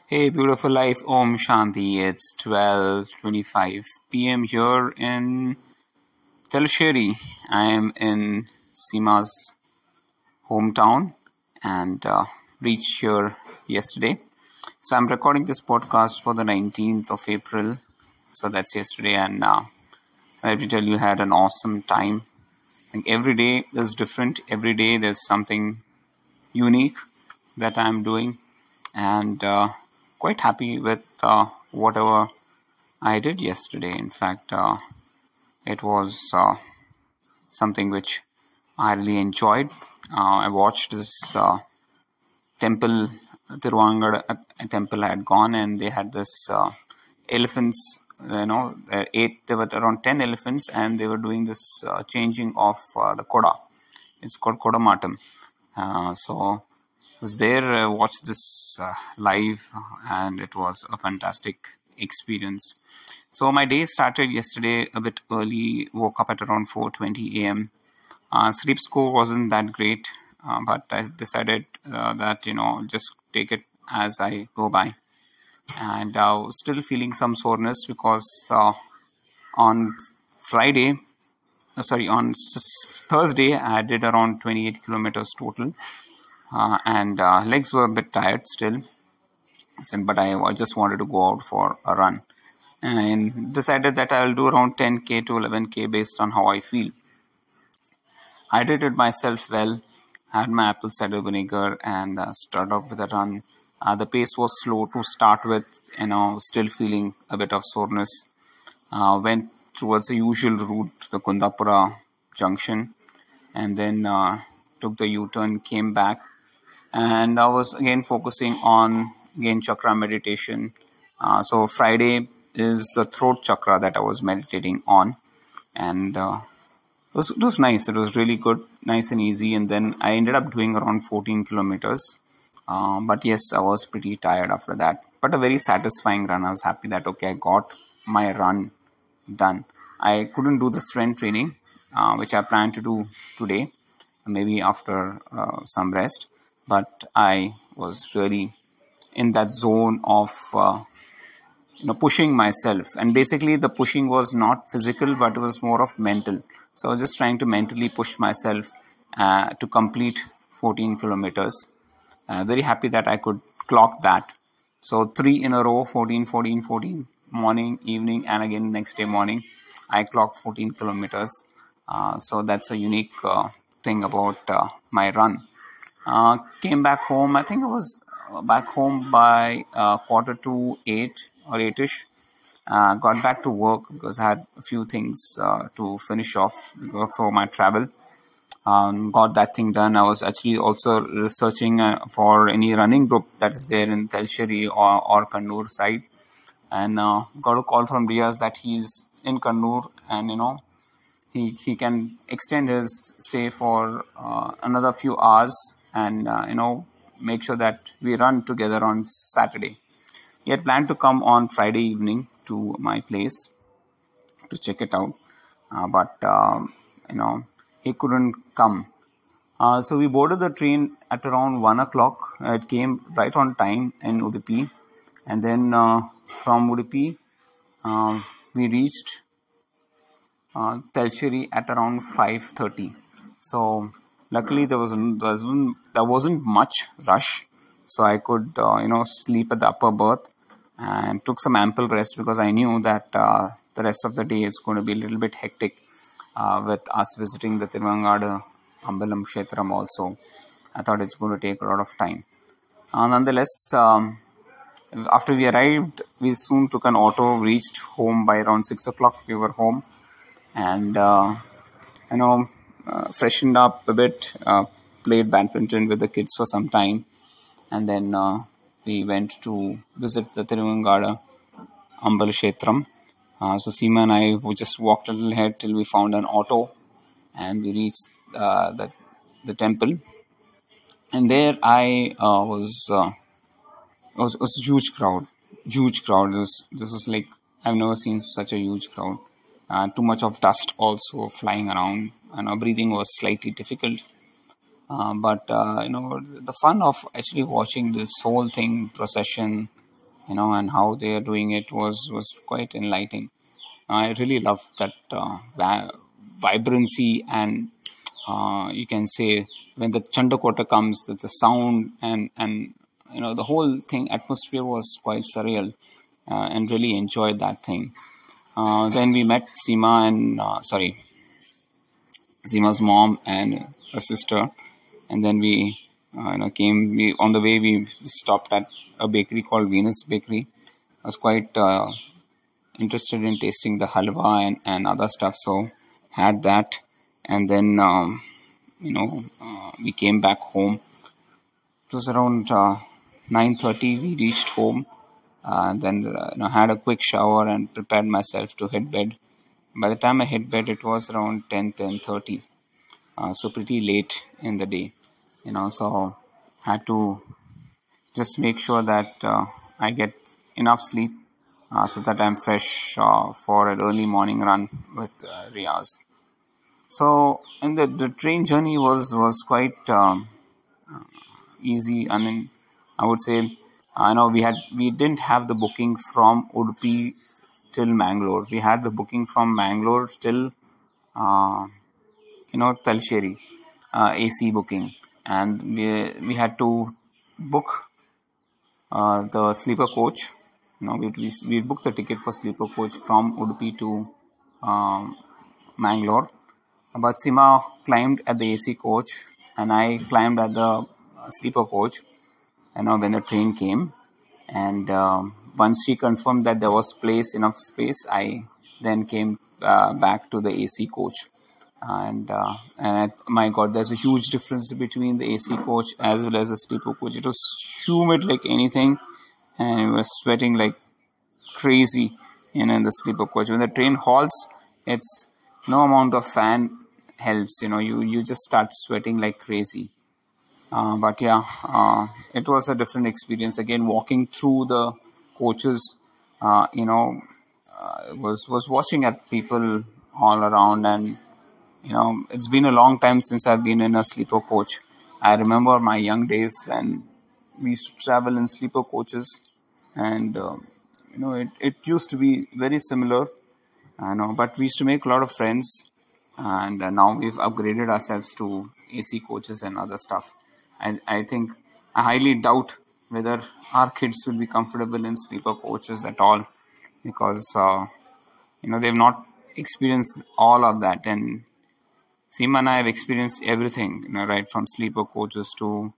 Hey, beautiful life. Om Shanti. It's 12:25 p.m. here in Telsheri. I am in Seema's hometown and reached here yesterday. So I'm recording this podcast for the 19th of April. So that's yesterday, and let me tell you, I had an awesome time. Like every day is different. Every day there's something unique that I'm doing, and quite happy with whatever I did yesterday. In fact, it was something which I really enjoyed. I watched this temple, Tiruvangad temple I had gone, and they had this elephants. There were around 10 elephants, and they were doing this changing of the koda. It's called Kodamatam. So was there, watched this live, and it was a fantastic experience. So my day started yesterday a bit early. Woke up at around 4:20 a.m. Sleep score wasn't that great, but I decided that just take it as I go by. And I was still feeling some soreness because on Friday, on Thursday, I did around 28 kilometers total, and legs were a bit tired still. But I just wanted to go out for a run and decided that I'll do around 10k to 11k based on how I feel. Hydrated myself well, had my apple cider vinegar, and started off with a run. The pace was slow to start with, still feeling a bit of soreness. Went towards the usual route, the Kundapura junction, and then took the U-turn, came back, and I was again focusing on again chakra meditation. So Friday is the throat chakra that I was meditating on, and it was nice. It was really good, nice and easy. And then I ended up doing around 14 kilometers. But yes, I was pretty tired after that. But a very satisfying run. I was happy that okay, I got my run done. I couldn't do the strength training, which I plan to do today, maybe after some rest. But I was really in that zone of pushing myself, and basically the pushing was not physical, but it was more of mental. So I was just trying to mentally push myself to complete 14 kilometers. Very happy that I could clock that. So 3 in a row, 14, 14, 14, morning, evening, and again next day morning, I clocked 14 kilometers. So that's a unique thing about my run. Came back home. I think I was back home by quarter to 8 or 8ish. Got back to work because I had a few things to finish off for my travel. Got that thing done. I was actually also researching for any running group that is there in Telsheri or Kannur side, and got a call from Riaz that he's in Kannur, and he can extend his stay for another few hours, and make sure that we run together on Saturday. He had planned to come on Friday evening to my place to check it out, but he couldn't come. So we boarded the train at around 1 o'clock. It came right on time in Udupi, and then from Udupi we reached Telsheri at around 5:30. So luckily there wasn't much rush, so I could sleep at the upper berth and took some ample rest because I knew that the rest of the day is going to be a little bit hectic with us visiting the Tiruvangada Ambalam Kshetram also. I thought it's going to take a lot of time. Nonetheless, after we arrived, we soon took an auto, reached home by around 6 o'clock. We were home, and freshened up a bit, played badminton with the kids for some time, and then we went to visit the Tiruvangada Ambal Kshetram. So Seema and I we just walked a little ahead till we found an auto, and we reached the temple. And there I was a huge crowd. This was like I've never seen such a huge crowd. Too much of dust also flying around, and our breathing was slightly difficult. But the fun of actually watching this whole thing procession and how they are doing it was quite enlightening. I really love that vibrancy, and you can say when the Chandakota comes, that the sound and the whole thing atmosphere was quite surreal, and really enjoyed that thing. Then we met Seema's mom and her sister, and then we came. We on the way we stopped at a bakery called Venus Bakery. I was quite interested in tasting the halwa and other stuff, so had that, and then we came back home. It was around 9:30. We reached home, and then had a quick shower and prepared myself to hit bed. By the time I hit bed, it was around 10:30. So pretty late in the day, so had to just make sure that I get enough sleep so that I'm fresh for an early morning run with Riaz. So, and the train journey was quite easy. I mean, I would say, I know we didn't have the booking from Udupi till Mangalore. We had the booking from Mangalore till uh, Talsheri, AC booking, and we had to book the sleeper coach. We booked the ticket for sleeper coach from Udupi to um, Mangalore. But Sima climbed at the AC coach, and I climbed at the sleeper coach. When the train came, and once she confirmed that there was enough space, I then came back to the AC coach. My God, there's a huge difference between the AC coach as well as the sleeper coach. It was humid like anything, and it was sweating like crazy in the sleeper coach. When the train halts, it's no amount of fan helps. You just start sweating like crazy. But yeah, it was a different experience. Again, walking through the coaches, was watching at people all around, and it's been a long time since I've been in a sleeper coach. I remember my young days when we used to travel in sleeper coaches, and it used to be very similar. I know, but we used to make a lot of friends, and now we've upgraded ourselves to AC coaches and other stuff. I think I highly doubt whether our kids will be comfortable in sleeper coaches at all, because they've not experienced all of that. And Seema and I have experienced everything, right from sleeper coaches to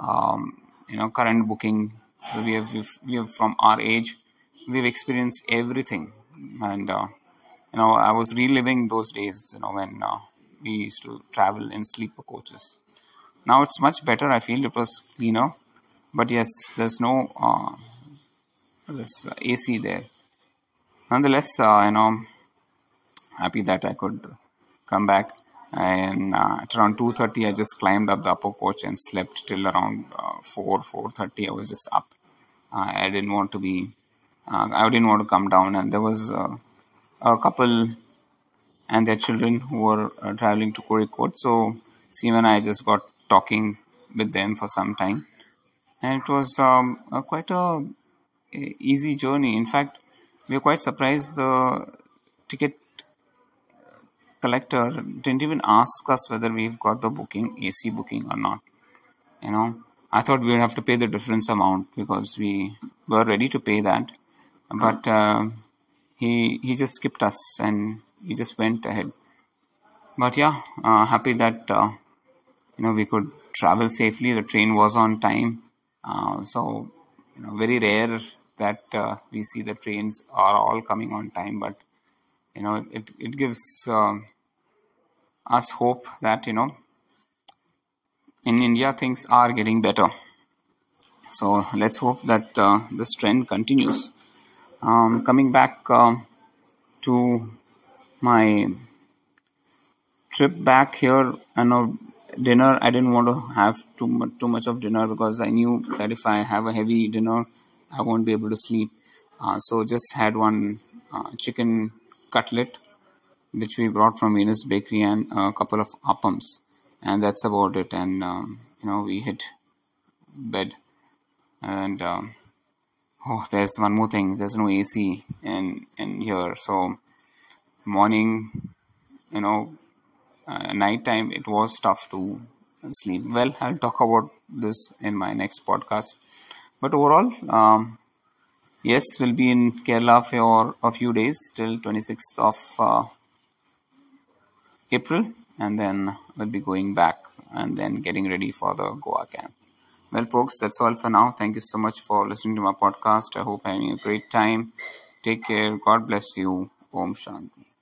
current booking. So we have from our age, we've experienced everything, and I was reliving those days, when we used to travel in sleeper coaches. Now it's much better. I feel it was cleaner, but yes, there's no this AC there. Nonetheless, happy that I could come back. And at around 2:30, I just climbed up the upper coach and slept till around 4:30. I was just up. I didn't want to be. I didn't want to come down, and there was a couple and their children who were traveling to Kozhikode. So Seema and I just got talking with them for some time, and it was quite a easy journey. In fact, we were quite surprised. The ticket collector didn't even ask us whether we've got the booking, AC booking or not. I thought we would have to pay the difference amount because we were ready to pay that, but he just skipped us and we just went ahead. But yeah, happy that we could travel safely. The train was on time, so very rare that we see the trains are all coming on time. But it gives us hope that in India things are getting better. So let's hope that this trend continues. Coming back to my trip back here, I know dinner. I didn't want to have too much of dinner because I knew that if I have a heavy dinner, I won't be able to sleep. So just had one chicken cutlet, which we brought from Venus Bakery, and a couple of appams, and that's about it. And we hit bed, and Oh, there's one more thing. There's no AC in here, so morning, you know, nighttime it was tough to sleep. Well, I'll talk about this in my next podcast. But overall, yes, we'll be in Kerala for a few days till 26th of April, and then we'll be going back and then getting ready for the Goa camp. Well, folks, that's all for now. Thank you so much for listening to my podcast. I hope you're having a great time. Take care. God bless you. Om Shanti.